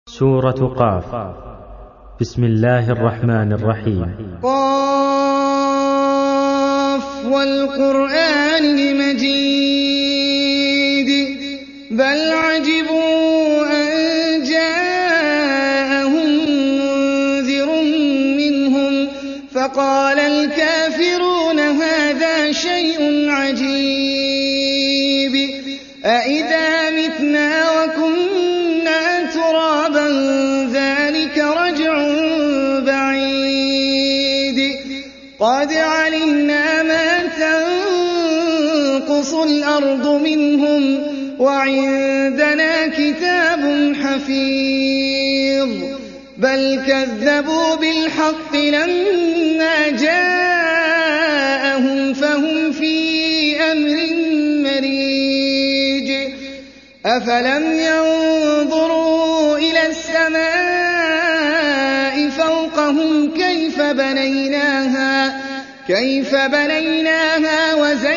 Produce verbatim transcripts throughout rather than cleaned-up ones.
سورة قاف. بسم الله الرحمن الرحيم. قاف والقرآن المجيد بل عجبوا أن جاءهم منذر منهم فقال الكافرون هذا شيء عجيب أإذا متنا وكنا ترابا ذلك رجع بعيد قد علمنا ما تنقص الأرض منهم وعندنا كتاب حفيظ بل كذبوا بالحق لما جاءهم فهم في أمر مريج أفلم ينظروا إلى السماء فوقهم كيف بنيناها كيف بنيناها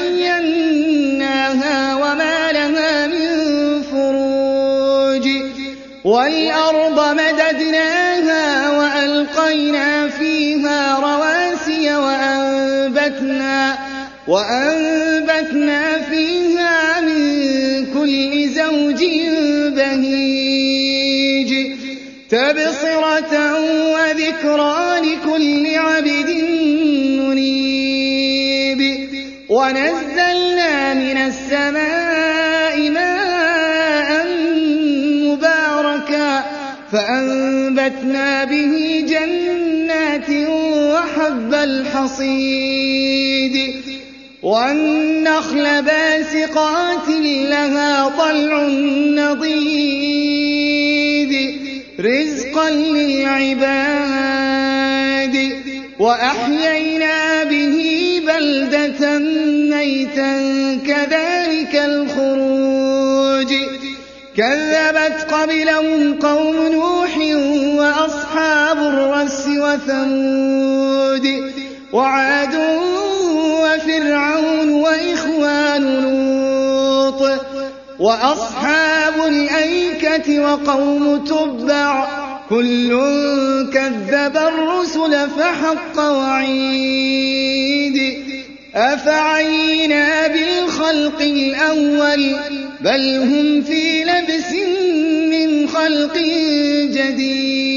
وزيناها وما لها من فروج والأرض مددناها وألقينا فيها رواسي وأنبتنا وأنبتنا فيها من كل زوج بهيج تبصرة وذكرى لكل عبد منيب ونزلنا من السماء ماء مباركا فأنبتنا به جنات وحب الحصيد والنخل باسقات لها طلع نضيد رزقا للعباد وأحيينا به بلدة ميتا كذلك الخروج كذبت قبلهم قوم نوح وأصحاب الرس وثمود وعاد وفرعون وإخوان لوط وأصحاب الأيكة وقوم تبع كل كذب الرسل فحق وعيد أفعينا بالخلق الأول بل هم في لبس من خلق جديد